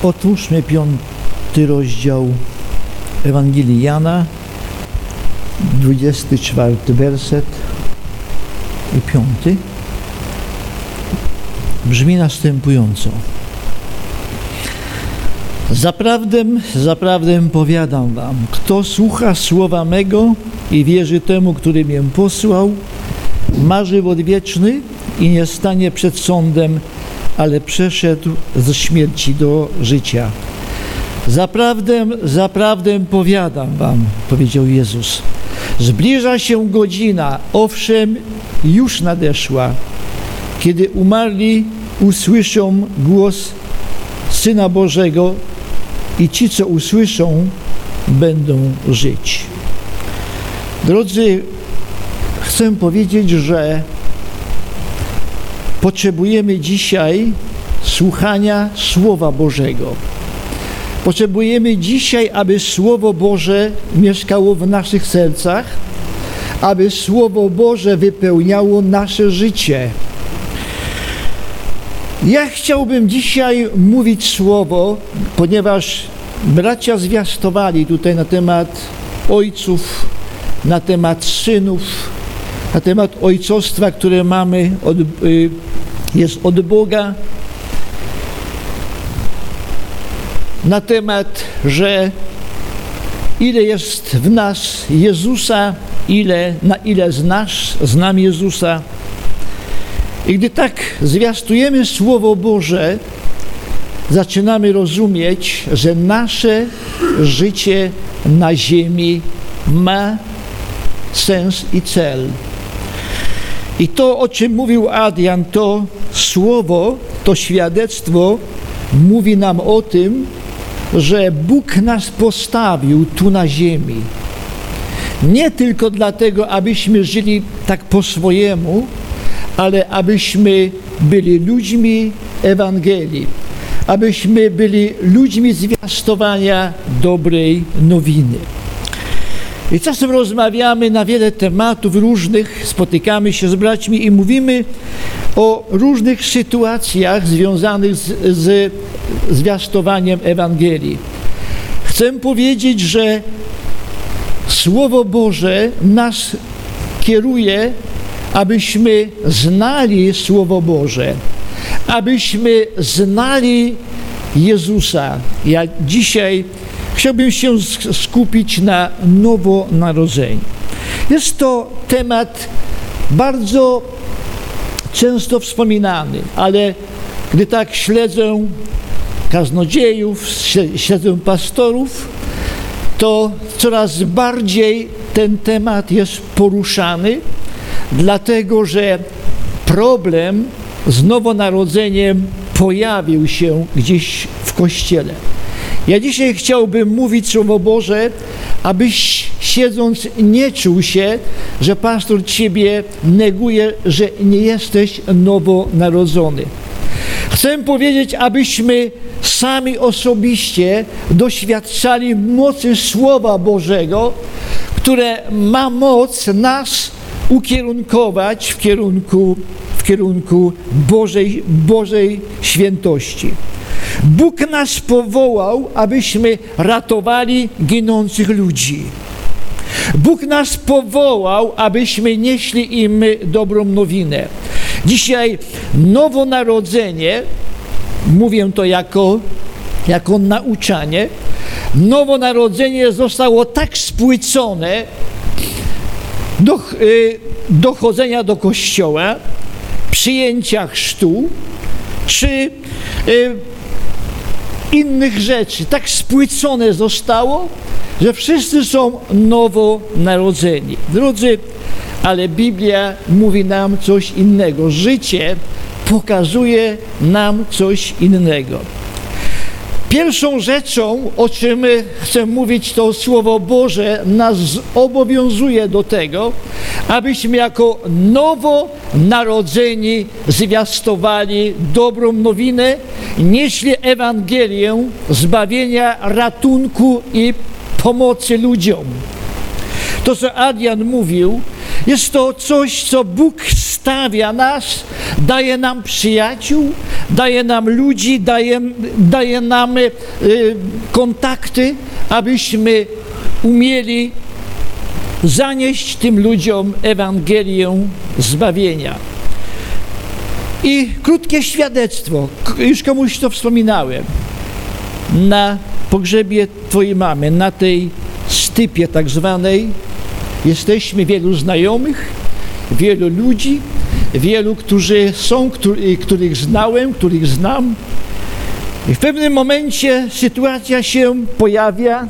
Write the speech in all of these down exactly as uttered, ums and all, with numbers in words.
Otwórzmy piąty rozdział Ewangelii Jana, dwudziesty czwarty werset i piąty. Brzmi następująco. Zaprawdę, zaprawdę powiadam wam, kto słucha słowa mego i wierzy temu, który mnie posłał, ma żywot wieczny i nie stanie przed sądem, ale przeszedł ze śmierci do życia. Zaprawdę, zaprawdę powiadam wam, powiedział Jezus, zbliża się godzina, owszem, już nadeszła, kiedy umarli usłyszą głos Syna Bożego i ci, co usłyszą, będą żyć. Drodzy, chcę powiedzieć, że potrzebujemy dzisiaj słuchania Słowa Bożego. Potrzebujemy dzisiaj, aby Słowo Boże mieszkało w naszych sercach, aby Słowo Boże wypełniało nasze życie. Ja chciałbym dzisiaj mówić słowo, ponieważ bracia zwiastowali tutaj na temat ojców, na temat synów, na temat ojcostwa, które mamy, od, jest od Boga, na temat, że ile jest w nas Jezusa, ile, na ile znasz, znam Jezusa. I gdy tak zwiastujemy Słowo Boże, zaczynamy rozumieć, że nasze życie na ziemi ma sens i cel. I to, o czym mówił Adrian, to słowo, to świadectwo mówi nam o tym, że Bóg nas postawił tu na ziemi. Nie tylko dlatego, abyśmy żyli tak po swojemu, ale abyśmy byli ludźmi Ewangelii, abyśmy byli ludźmi zwiastowania dobrej nowiny. I czasem rozmawiamy na wiele tematów różnych, spotykamy się z braćmi i mówimy o różnych sytuacjach związanych z, z zwiastowaniem Ewangelii. Chcę powiedzieć, że Słowo Boże nas kieruje, abyśmy znali Słowo Boże, abyśmy znali Jezusa. Ja dzisiaj chciałbym się skupić na nowonarodzeniu. Jest to temat bardzo często wspominany, ale gdy tak śledzę kaznodziejów, śledzę pastorów, to coraz bardziej ten temat jest poruszany, dlatego że problem z nowonarodzeniem pojawił się gdzieś w Kościele. Ja dzisiaj chciałbym mówić Słowo Boże, abyś siedząc nie czuł się, że pastor ciebie neguje, że nie jesteś nowonarodzony. Chcę powiedzieć, abyśmy sami osobiście doświadczali mocy Słowa Bożego, które ma moc nas ukierunkować w kierunku, w kierunku Bożej, Bożej świętości. Bóg nas powołał, abyśmy ratowali ginących ludzi. Bóg nas powołał, abyśmy nieśli im dobrą nowinę. Dzisiaj nowonarodzenie, mówię to jako, jako nauczanie, nowonarodzenie zostało tak spłycone do y, dochodzenia do kościoła, przyjęcia chrztu, czy y, innych rzeczy. Tak spłycone zostało, że wszyscy są nowonarodzeni. Drodzy, ale Biblia mówi nam coś innego. Życie pokazuje nam coś innego. Pierwszą rzeczą, o czym chcę mówić, to Słowo Boże nas obowiązuje do tego, abyśmy jako nowonarodzeni zwiastowali dobrą nowinę, nieśli Ewangelię zbawienia, ratunku i pomocy ludziom. To, co Adrian mówił, jest to coś, co Bóg stawia nas, daje nam przyjaciół, daje nam ludzi, daje, daje nam y, kontakty, abyśmy umieli zanieść tym ludziom Ewangelię zbawienia. I krótkie świadectwo, już komuś to wspominałem, na pogrzebie twojej mamy, na tej stypie tak zwanej, jesteśmy wielu znajomych, wielu ludzi, wielu, którzy są, których znałem, których znam. I w pewnym momencie sytuacja się pojawia.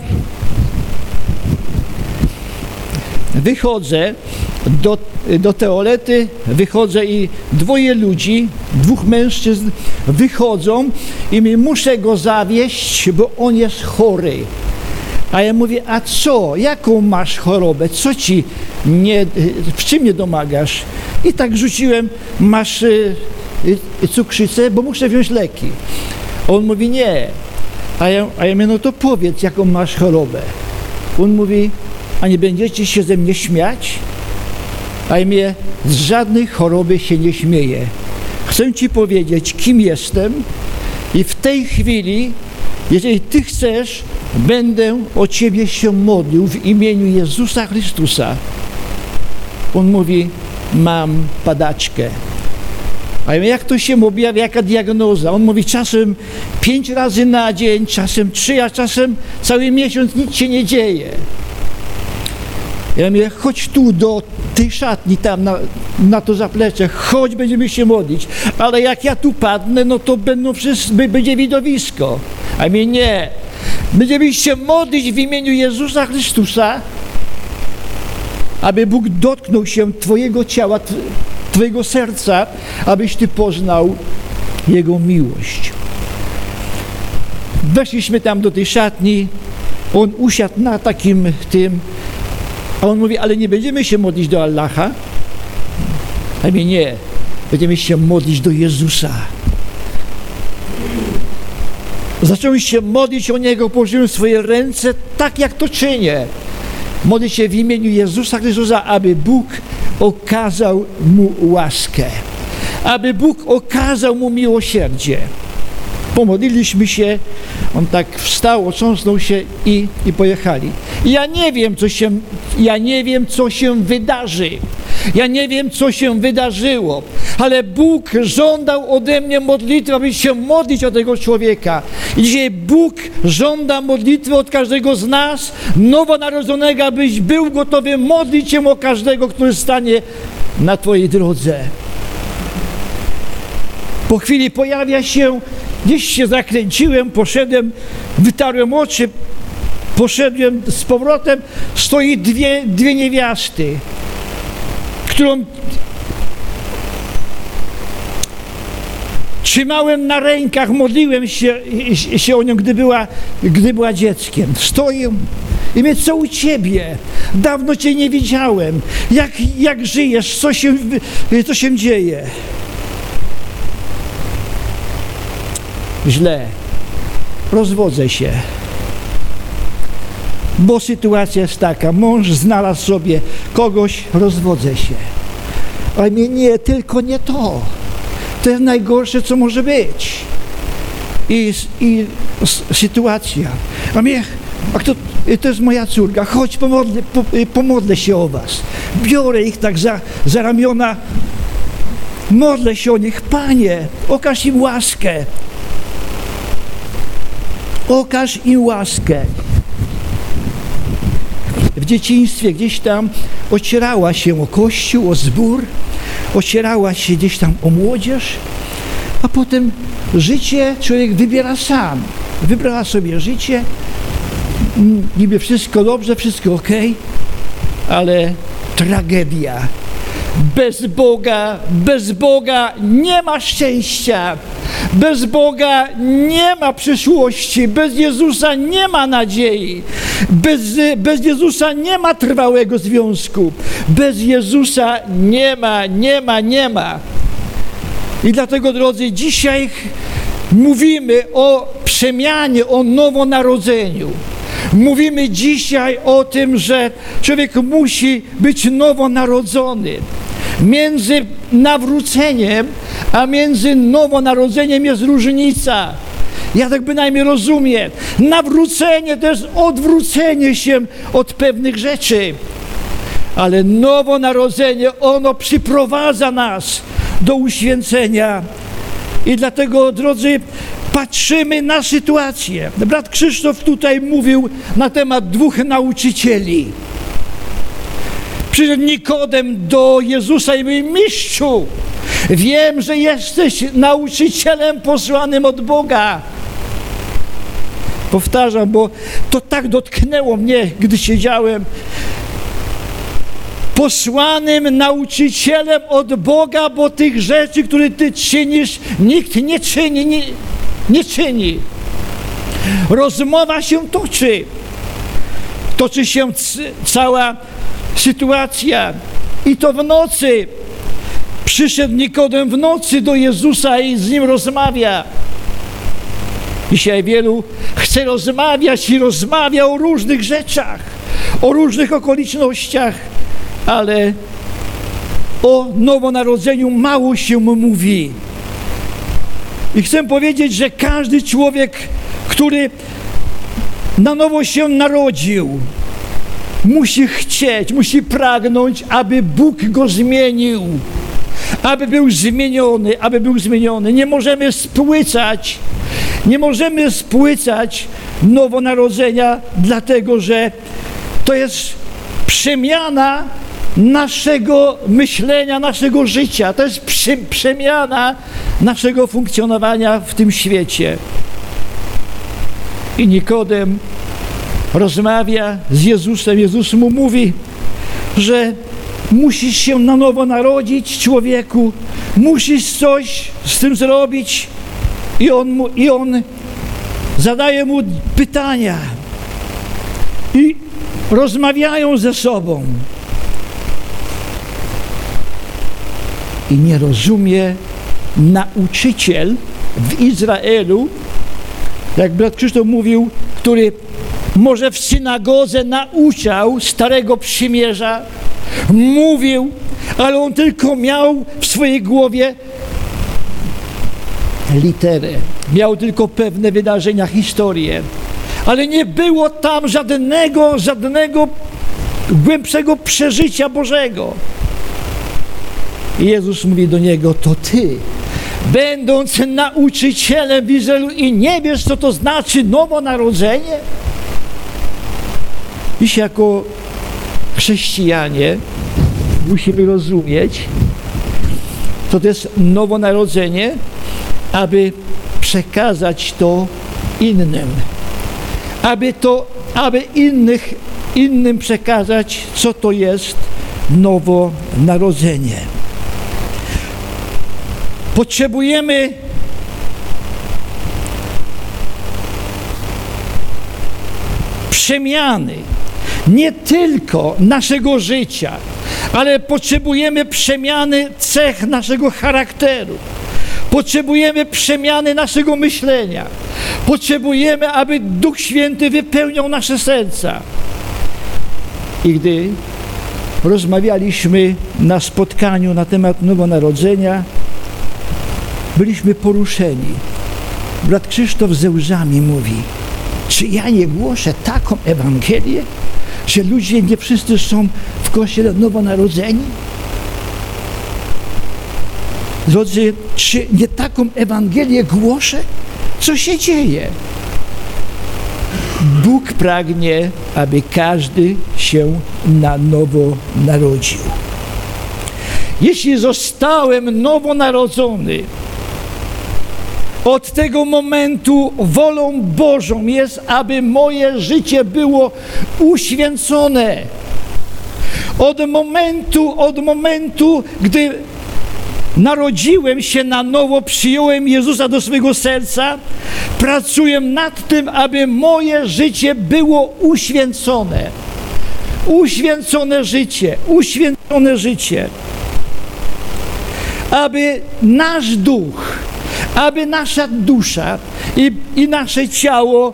Wychodzę do, do toalety, wychodzę i dwoje ludzi, dwóch mężczyzn wychodzą i mi muszę go zawieźć, bo on jest chory. A ja mówię, a co? Jaką masz chorobę? Co ci nie, w czym nie domagasz? I tak rzuciłem, masz y, y, cukrzycę, bo muszę wziąć leki. On mówi, nie. A ja, a ja mówię, no to powiedz, jaką masz chorobę. On mówi, a nie będziecie się ze mnie śmiać? A ja mówię, z żadnej choroby się nie śmieję. Chcę ci powiedzieć, kim jestem i w tej chwili, jeżeli ty chcesz, będę o ciebie się modlił w imieniu Jezusa Chrystusa. On mówi, mam padaczkę. A ja mówię, jak to się objawia, jaka diagnoza? On mówi, czasem pięć razy na dzień, czasem trzy, a czasem cały miesiąc nic się nie dzieje. Ja mówię, chodź tu do tej szatni, tam na, na to zaplecze, chodź, będziemy się modlić. Ale jak ja tu padnę, no to będą wszyscy, będzie widowisko. A ja mówię, nie. Będziemy się modlić w imieniu Jezusa Chrystusa, aby Bóg dotknął się twojego ciała, twojego serca, abyś ty poznał Jego miłość. Weszliśmy tam do tej szatni, on usiadł na takim tym, a on mówi, ale nie będziemy się modlić do Allaha? A mnie nie, będziemy się modlić do Jezusa. Zacząłem się modlić o Niego, położyłem swoje ręce, tak jak to czynię. Modlę się w imieniu Jezusa Chrystusa, aby Bóg okazał mu łaskę, aby Bóg okazał mu miłosierdzie. Pomodliliśmy się, on tak wstał, otrząsnął się i, i pojechali. I ja nie wiem, co się, ja nie wiem, co się wydarzy. Ja nie wiem, co się wydarzyło, ale Bóg żądał ode mnie modlitwy, aby się modlić o tego człowieka. I dzisiaj Bóg żąda modlitwy od każdego z nas, nowonarodzonego, abyś był gotowy modlić się o każdego, który stanie na twojej drodze. Po chwili pojawia się, gdzieś się zakręciłem, poszedłem, wytarłem oczy, poszedłem z powrotem, stoi dwie, dwie niewiasty, którą trzymałem na rękach, modliłem się, się o nią, gdy była, gdy była dzieckiem. Stoję i mówię, co u ciebie? Dawno cię nie widziałem. Jak, jak żyjesz? Co się, co się dzieje? Źle. Rozwodzę się. Bo sytuacja jest taka, mąż znalazł sobie kogoś, rozwodzę się. Ale mnie nie, tylko nie to. To jest najgorsze, co może być. I, i sytuacja. A mnie, a kto, to jest moja córka, chodź, pomodlę, po, pomodlę się o was. Biorę ich tak za, za ramiona, modlę się o nich. Panie, okaż im łaskę. Okaż im łaskę. W dzieciństwie gdzieś tam ocierała się o kościół, o zbór, ocierała się gdzieś tam o młodzież, a potem życie człowiek wybiera sam. Wybrała sobie życie, niby wszystko dobrze, wszystko okej, ale tragedia. Bez Boga, bez Boga nie ma szczęścia. Bez Boga nie ma przyszłości, bez Jezusa nie ma nadziei, bez, bez Jezusa nie ma trwałego związku, bez Jezusa nie ma, nie ma, nie ma. I dlatego, drodzy, dzisiaj mówimy o przemianie, o nowonarodzeniu. Mówimy dzisiaj o tym, że człowiek musi być nowonarodzony. Między nawróceniem, a między nowonarodzeniem jest różnica. Ja tak bynajmniej rozumiem. Nawrócenie to jest odwrócenie się od pewnych rzeczy. Ale nowonarodzenie, ono przyprowadza nas do uświęcenia. I dlatego, drodzy, patrzymy na sytuację. Brat Krzysztof tutaj mówił na temat dwóch nauczycieli. Przyszedł Nikodem do Jezusa i mówi: Mistrzu, wiem, że jesteś nauczycielem posłanym od Boga. Powtarzam, bo to tak dotknęło mnie, gdy siedziałem. Posłanym nauczycielem od Boga, bo tych rzeczy, które Ty czynisz, nikt nie czyni, nie, nie czyni. Rozmowa się toczy. Toczy się c- cała sytuacja. I to w nocy. Przyszedł Nikodem w nocy do Jezusa i z Nim rozmawia. Dzisiaj wielu chce rozmawiać i rozmawia o różnych rzeczach, o różnych okolicznościach, ale o nowonarodzeniu mało się mówi. I chcę powiedzieć, że każdy człowiek, który na nowo się narodził, musi chcieć, musi pragnąć, aby Bóg go zmienił, aby był zmieniony, aby był zmieniony. Nie możemy spłycać, nie możemy spłycać nowonarodzenia, dlatego że to jest przemiana naszego myślenia, naszego życia. To jest przy, przemiana naszego funkcjonowania w tym świecie. I Nikodem rozmawia z Jezusem. Jezus mu mówi, że musisz się na nowo narodzić, człowieku. Musisz coś z tym zrobić. I on, mu, i on zadaje mu pytania. I rozmawiają ze sobą. I nie rozumie nauczyciel w Izraelu, jak brat Krzysztof mówił, który może w synagodze nauczał Starego Przymierza, mówił, ale on tylko miał w swojej głowie literę, miał tylko pewne wydarzenia, historię, ale nie było tam żadnego, żadnego głębszego przeżycia Bożego. I Jezus mówi do niego: to ty, będąc nauczycielem w Izraelu i nie wiesz, co to znaczy nowonarodzenie? Dziś jako chrześcijanie musimy rozumieć, co to jest nowonarodzenie, aby przekazać to innym, aby to, aby innych, innym przekazać, co to jest nowonarodzenie. Potrzebujemy przemiany nie tylko naszego życia, ale potrzebujemy przemiany cech naszego charakteru. Potrzebujemy przemiany naszego myślenia. Potrzebujemy, aby Duch Święty wypełniał nasze serca. I gdy rozmawialiśmy na spotkaniu na temat nowonarodzenia, byliśmy poruszeni. Brat Krzysztof ze łzami mówi: czy ja nie głoszę taką Ewangelię, że ludzie nie wszyscy są w Kościele nowonarodzeni? Drodzy, czy nie taką Ewangelię głoszę? Co się dzieje? Bóg pragnie, aby każdy się na nowo narodził. Jeśli zostałem nowonarodzony, od tego momentu wolą Bożą jest, aby moje życie było uświęcone. Od momentu, od momentu, gdy narodziłem się na nowo, przyjąłem Jezusa do swojego serca, pracuję nad tym, aby moje życie było uświęcone. Uświęcone życie, uświęcone życie. Aby nasz duch, aby nasza dusza i, i nasze ciało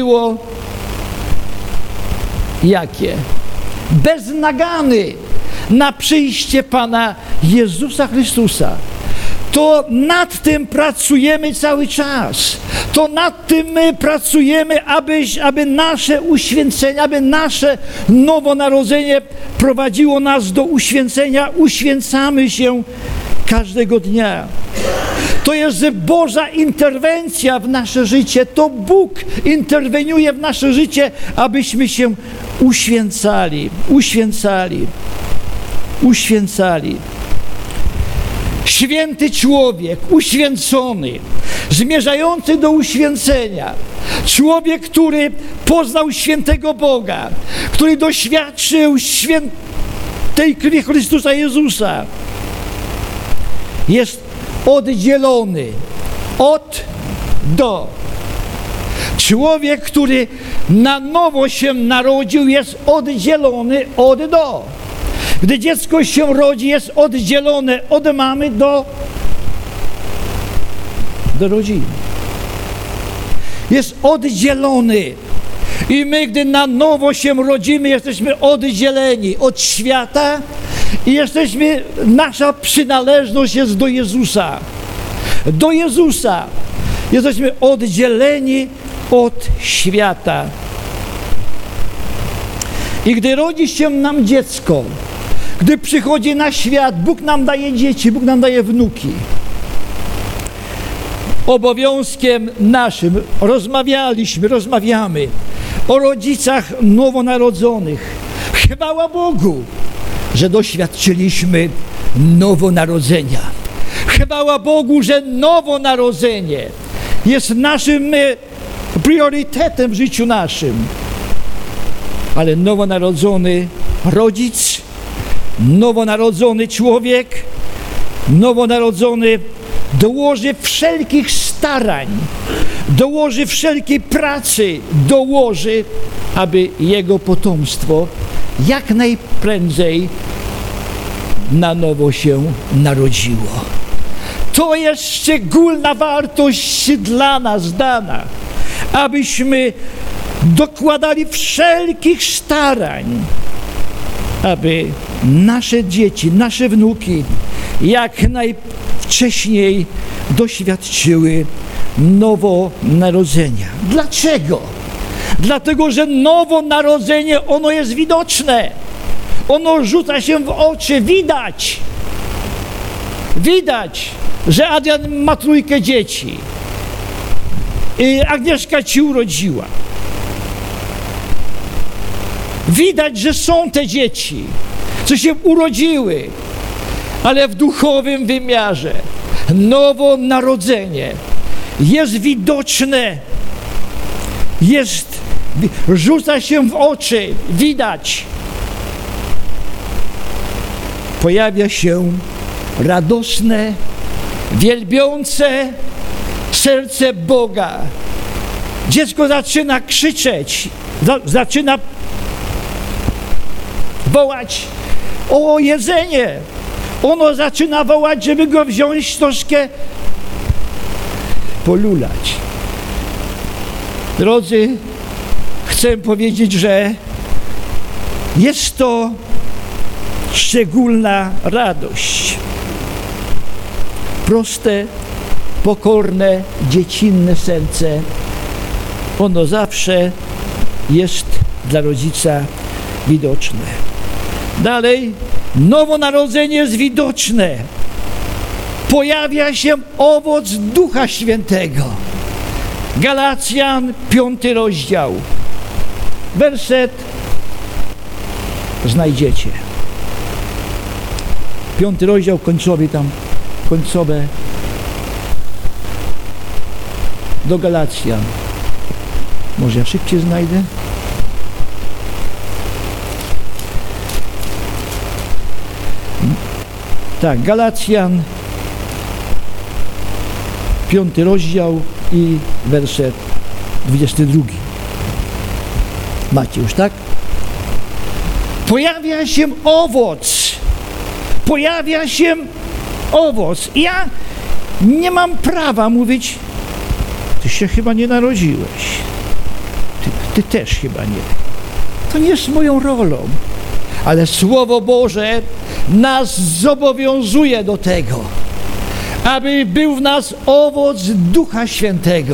było jakie? Bez nagany. na przyjście Pana Jezusa Chrystusa. To nad tym pracujemy cały czas. To nad tym my pracujemy, aby, aby nasze uświęcenie, aby nasze nowonarodzenie prowadziło nas do uświęcenia. Uświęcamy się każdego dnia. To jest Boża interwencja w nasze życie. To Bóg interweniuje w nasze życie, abyśmy się uświęcali. Uświęcali. Uświęcali. Święty człowiek, uświęcony, zmierzający do uświęcenia. Człowiek, który poznał świętego Boga, który doświadczył świętej krwi Chrystusa Jezusa, jest oddzielony od do. Człowiek, który na nowo się narodził, jest oddzielony od do. Gdy dziecko się rodzi, jest oddzielone od mamy do, do rodziny. Jest oddzielony. I my, gdy na nowo się rodzimy, jesteśmy oddzieleni od świata i jesteśmy, nasza przynależność jest do Jezusa. Do Jezusa. Jesteśmy oddzieleni od świata. I gdy rodzi się nam dziecko, gdy przychodzi na świat, Bóg nam daje dzieci, Bóg nam daje wnuki. Obowiązkiem naszym, rozmawialiśmy, rozmawiamy o rodzicach nowonarodzonych. Chwała Bogu, że doświadczyliśmy nowonarodzenia. Chwała Bogu, że nowonarodzenie jest naszym priorytetem w życiu naszym. Ale nowonarodzony rodzic, nowonarodzony człowiek, nowonarodzony dołoży wszelkich starań, dołoży wszelkiej pracy, dołoży, aby jego potomstwo jak najprędzej na nowo się narodziło. To jest szczególna wartość dla nas dana, abyśmy dokładali wszelkich starań, aby nasze dzieci, nasze wnuki jak najwcześniej doświadczyły nowonarodzenia. Dlaczego? Dlatego, że nowonarodzenie, ono jest widoczne. Ono rzuca się w oczy, widać. Widać, że Adrian ma trójkę dzieci. I Agnieszka ci urodziła. Widać, że są te dzieci, co się urodziły, ale w duchowym wymiarze nowonarodzenie jest widoczne, jest, rzuca się w oczy, widać. Pojawia się radosne, wielbiące serce Boga. Dziecko zaczyna krzyczeć, za, zaczyna wołać o jedzenie. Ono zaczyna wołać, żeby go wziąć, troszkę polulać. Drodzy, chcę powiedzieć, że jest to szczególna radość. Proste, pokorne, dziecinne serce, ono zawsze jest dla rodzica widoczne. Dalej, nowonarodzenie jest widoczne. Pojawia się owoc Ducha Świętego. Galacjan, piąty rozdział. Werset znajdziecie. Piąty rozdział końcowy tam, końcowe do Galacjan. Może ja szybciej znajdę? Tak, Galacjan, piąty rozdział i werset dwudziesty drugi. Macie już, tak? Pojawia się owoc. Pojawia się owoc. Ja nie mam prawa mówić, ty się chyba nie narodziłeś. Ty, ty też chyba nie. To nie jest moją rolą. Ale Słowo Boże nas zobowiązuje do tego, aby był w nas owoc Ducha Świętego.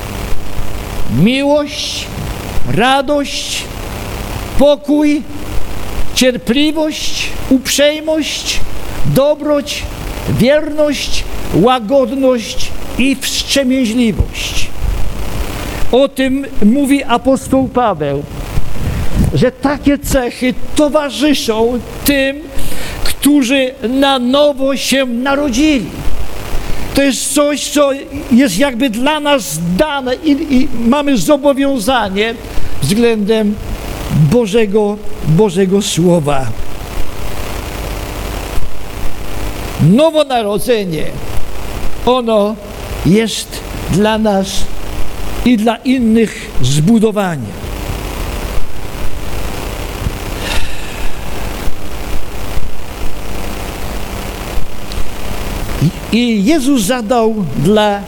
Miłość, radość, pokój, cierpliwość, uprzejmość, dobroć, wierność, łagodność i wstrzemięźliwość. O tym mówi apostoł Paweł, że takie cechy towarzyszą tym, którzy na nowo się narodzili. To jest coś, co jest jakby dla nas dane i, i mamy zobowiązanie względem Bożego, Bożego Słowa. Nowonarodzenie, ono jest dla nas i dla innych zbudowaniem. I Jezus zadał dla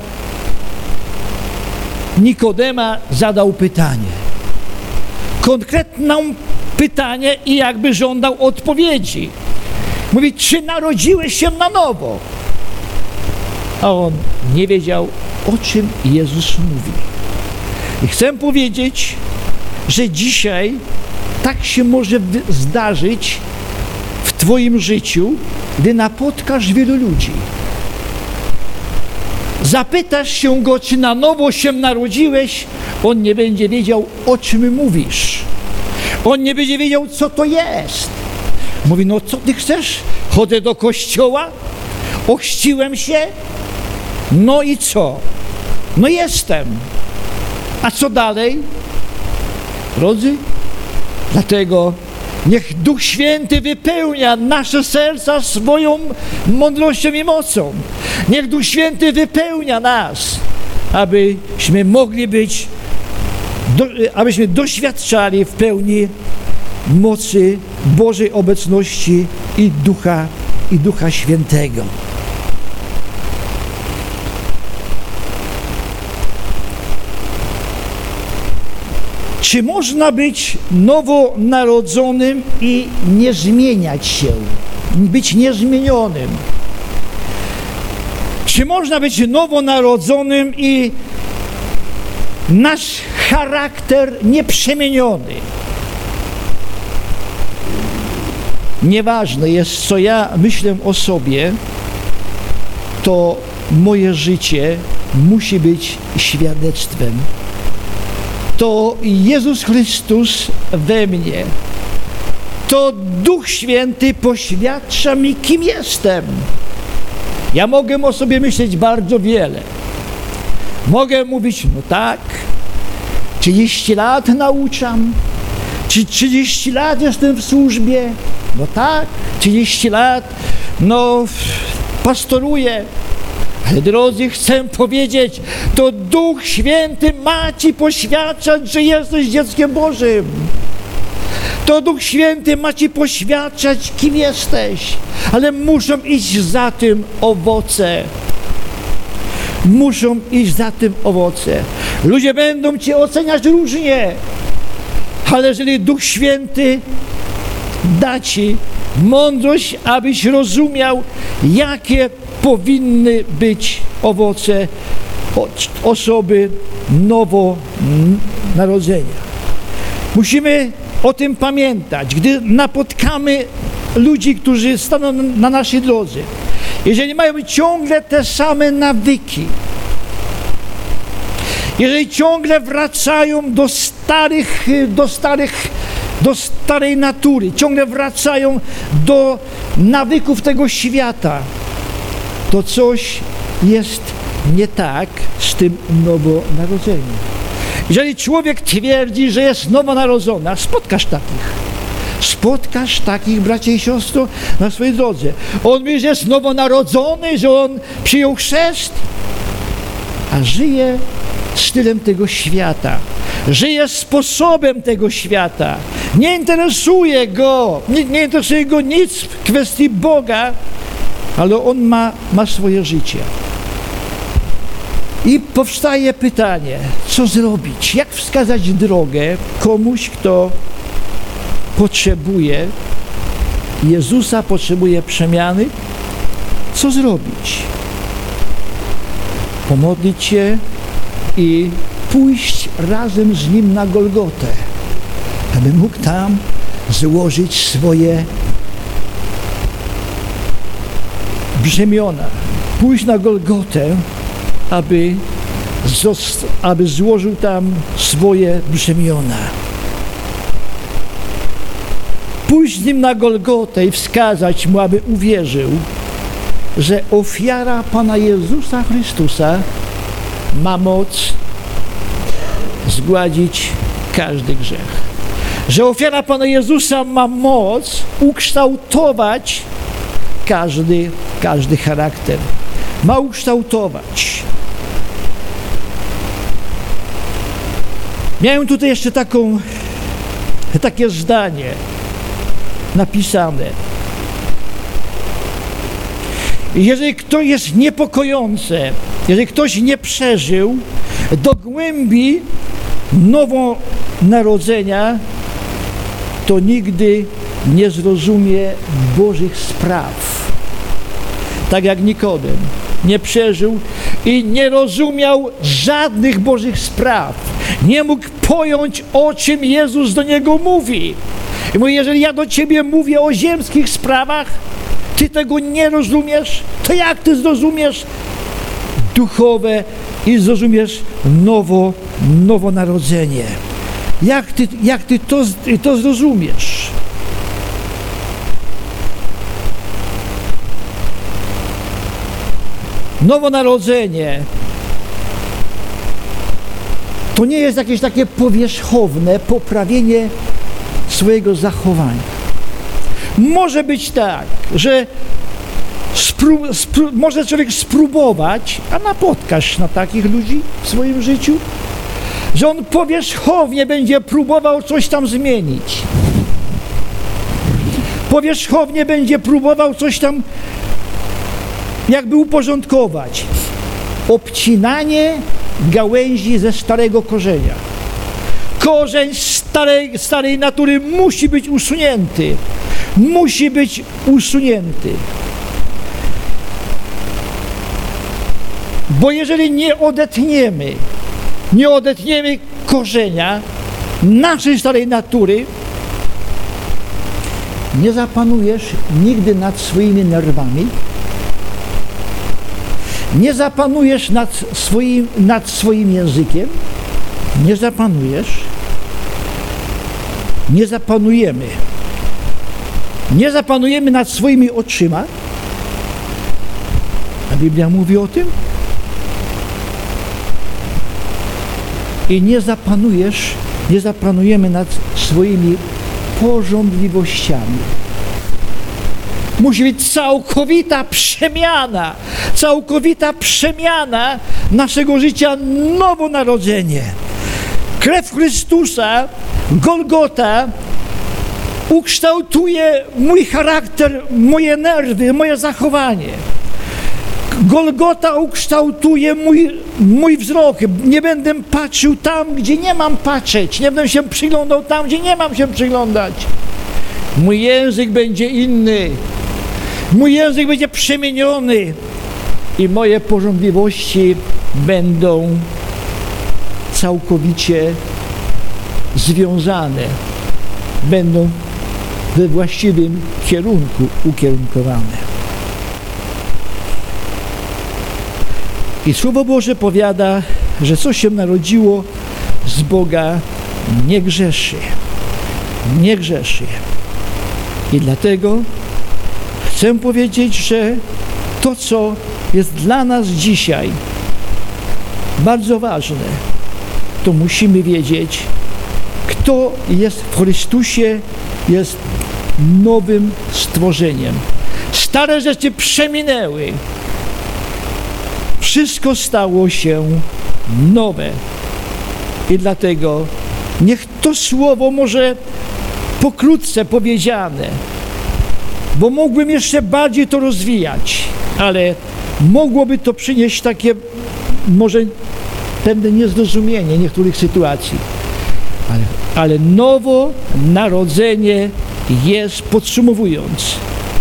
Nikodema, zadał pytanie. Konkretne pytanie i jakby żądał odpowiedzi. Mówi, czy narodziłeś się na nowo? A on nie wiedział, o czym Jezus mówi. I chcę powiedzieć, że dzisiaj tak się może zdarzyć w Twoim życiu, gdy napotkasz wielu ludzi. Zapytasz się go, czy na nowo się narodziłeś, on nie będzie wiedział, o czym mówisz. On nie będzie wiedział, co to jest. Mówi, no co ty chcesz? Chodzę do kościoła, ochrzciłem się, no i co? No jestem. A co dalej? Drodzy, dlatego niech Duch Święty wypełnia nasze serca swoją mądrością i mocą. Niech Duch Święty wypełnia nas, abyśmy mogli być, do, abyśmy doświadczali w pełni mocy Bożej obecności i Ducha, i Ducha Świętego. Czy można być nowonarodzonym i nie zmieniać się, być niezmienionym? Czy można być nowonarodzonym i nasz charakter nieprzemieniony? Nieważne jest, co ja myślę o sobie, to moje życie musi być świadectwem. To Jezus Chrystus we mnie. To Duch Święty poświadcza mi, kim jestem. Ja mogę o sobie myśleć bardzo wiele. Mogę mówić, no tak, trzydzieści lat nauczam, czy trzydzieści lat jestem w służbie, no tak, trzydzieści lat, no pastoruję. Ale drodzy, chcę powiedzieć, to Duch Święty ma Ci poświadczać, że jesteś dzieckiem Bożym. To Duch Święty ma Ci poświadczać, kim jesteś. Ale muszą iść za tym owoce. Muszą iść za tym owoce. Ludzie będą Cię oceniać różnie, ale jeżeli Duch Święty da Ci mądrość, abyś rozumiał, jakie powinny być owoce osoby nowonarodzenia. Musimy o tym pamiętać, gdy napotkamy ludzi, którzy staną na naszej drodze. Jeżeli mają ciągle te same nawyki, jeżeli ciągle wracają do starych, do starych, do starej natury, ciągle wracają do nawyków tego świata, to coś jest nie tak z tym nowonarodzeniem. Jeżeli człowiek twierdzi, że jest nowonarodzony, a spotkasz takich, spotkasz takich, bracie i siostro, na swojej drodze. On mówi, że jest nowonarodzony, że on przyjął chrzest, a żyje stylem tego świata, żyje sposobem tego świata. Nie interesuje go, nie, nie interesuje go nic w kwestii Boga, ale on ma, ma swoje życie. I powstaje pytanie, co zrobić? Jak wskazać drogę komuś, kto potrzebuje Jezusa potrzebuje przemiany, co zrobić? Pomodlić się i pójść razem z Nim na Golgotę, aby mógł tam złożyć swoje brzemiona. Pójść na Golgotę, aby, aby złożył tam swoje brzemiona. Pójść z Nim na Golgotę i wskazać Mu, aby uwierzył, że ofiara Pana Jezusa Chrystusa ma moc zgładzić każdy grzech. Że ofiara Pana Jezusa ma moc ukształtować każdy, każdy charakter. Ma ukształtować. Miałem tutaj jeszcze taką, takie zdanie napisane. Jeżeli ktoś jest niepokojące, jeżeli ktoś nie przeżył do głębi nowonarodzenia, to nigdy nie zrozumie Bożych spraw. Tak jak Nikodem nie przeżył i nie rozumiał żadnych Bożych spraw. Nie mógł pojąć, o czym Jezus do niego mówi. I mówi, jeżeli ja do ciebie mówię o ziemskich sprawach, ty tego nie rozumiesz, to jak ty zrozumiesz duchowe i zrozumiesz nowo, nowonarodzenie? Jak ty, jak ty to, to zrozumiesz? Nowonarodzenie to nie jest jakieś takie powierzchowne poprawienie swojego zachowania. Może być tak, że spró spró może człowiek spróbować, a napotkasz na takich ludzi w swoim życiu, że on powierzchownie będzie próbował coś tam zmienić. Powierzchownie będzie próbował coś tam jakby uporządkować. Obcinanie gałęzi ze starego korzenia. Korzeń starej, starej natury musi być usunięty. Musi być usunięty. Bo jeżeli nie odetniemy, nie odetniemy korzenia naszej starej natury, nie zapanujesz nigdy nad swoimi nerwami, nie zapanujesz nad swoim, nad swoim językiem, nie zapanujesz, nie zapanujemy. Nie zapanujemy nad swoimi oczyma. A Biblia mówi o tym. I nie zapanujesz, nie zapanujemy nad swoimi pożądliwościami. Musi być całkowita przemiana, całkowita przemiana naszego życia, nowonarodzenie. Krew Chrystusa, Golgota, ukształtuje mój charakter, moje nerwy, moje zachowanie. Golgota ukształtuje mój, mój wzrok. Nie będę patrzył tam, gdzie nie mam patrzeć. Nie będę się przyglądał tam, gdzie nie mam się przyglądać. Mój język będzie inny. Mój język będzie przemieniony. I moje pożądliwości będą całkowicie związane. Będą we właściwym kierunku ukierunkowane. I Słowo Boże powiada, że co się narodziło z Boga, nie grzeszy. Nie grzeszy. I dlatego chcę powiedzieć, że to, co jest dla nas dzisiaj bardzo ważne, to musimy wiedzieć, kto jest w Chrystusie, jest nowym stworzeniem. Stare rzeczy przeminęły. Wszystko stało się nowe. I dlatego niech to słowo może pokrótce powiedziane, bo mógłbym jeszcze bardziej to rozwijać, ale mogłoby to przynieść takie może pewne niezrozumienie niektórych sytuacji. Ale, ale nowo narodzenie jest, podsumowując,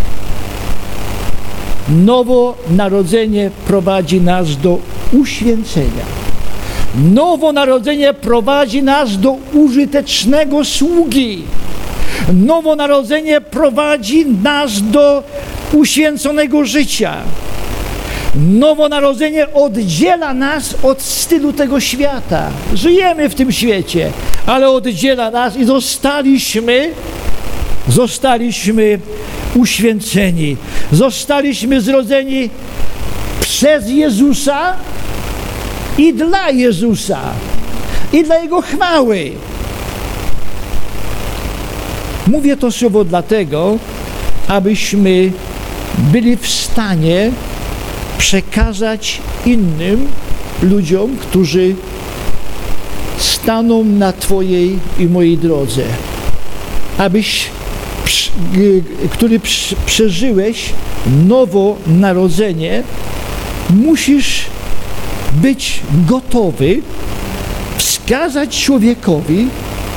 nowonarodzenie prowadzi nas do uświęcenia. Nowonarodzenie prowadzi nas do użytecznego sługi. Nowonarodzenie prowadzi nas do uświęconego życia. Nowonarodzenie oddziela nas od stylu tego świata. Żyjemy w tym świecie, ale oddziela nas i zostaliśmy, zostaliśmy uświęceni. Zostaliśmy zrodzeni przez Jezusa i dla Jezusa i dla Jego chwały. Mówię to słowo dlatego, abyśmy byli w stanie przekazać innym ludziom, którzy staną na Twojej i mojej drodze. Abyś, który przeżyłeś nowonarodzenie, musisz być gotowy wskazać człowiekowi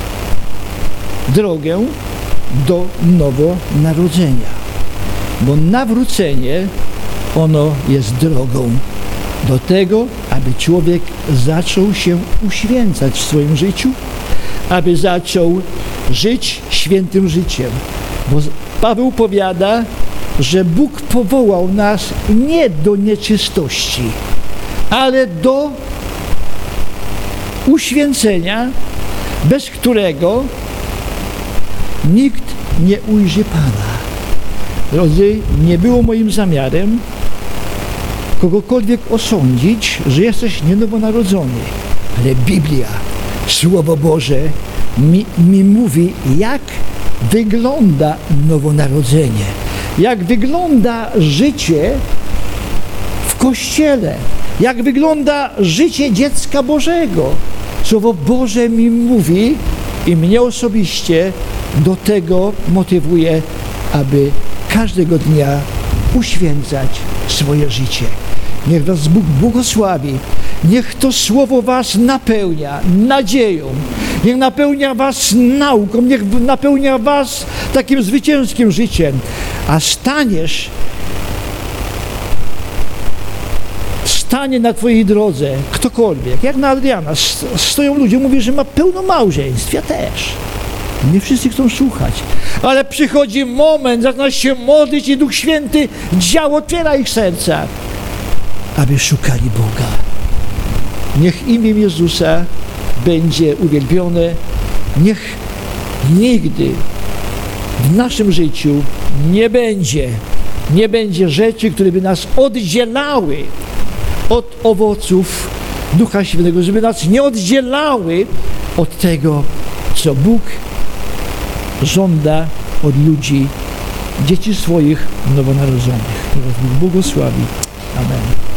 drogę do nowonarodzenia. Bo nawrócenie, ono jest drogą do tego, aby człowiek zaczął się uświęcać w swoim życiu, aby zaczął żyć świętym życiem. Bo Paweł powiada, że Bóg powołał nas nie do nieczystości, ale do uświęcenia, bez którego nikt nie ujrzy Pana. Drodzy, nie było moim zamiarem kogokolwiek osądzić, że jesteś nienowonarodzony, ale Biblia, Słowo Boże mi, mi mówi, jak wygląda nowonarodzenie, jak wygląda życie w Kościele, jak wygląda życie dziecka Bożego. Słowo Boże mi mówi i mnie osobiście do tego motywuje, aby każdego dnia uświęcać swoje życie. Niech was Bóg błogosławi. Niech to słowo was napełnia nadzieją. Niech napełnia was nauką. Niech napełnia was takim zwycięskim życiem. A staniesz, stanie na twojej drodze ktokolwiek, jak na Adriana. Stoją ludzie, mówią, że ma pełno małżeństw. Ja też. Nie wszyscy chcą słuchać. Ale przychodzi moment, zaczyna się modlić i Duch Święty działa, otwiera ich serca, aby szukali Boga. Niech imię Jezusa będzie uwielbione. Niech nigdy w naszym życiu nie będzie, nie będzie rzeczy, które by nas oddzielały od owoców Ducha Świętego, żeby nas nie oddzielały od tego, co Bóg żąda od ludzi, dzieci swoich nowonarodzonych. Niech was Bóg błogosławi. Amen.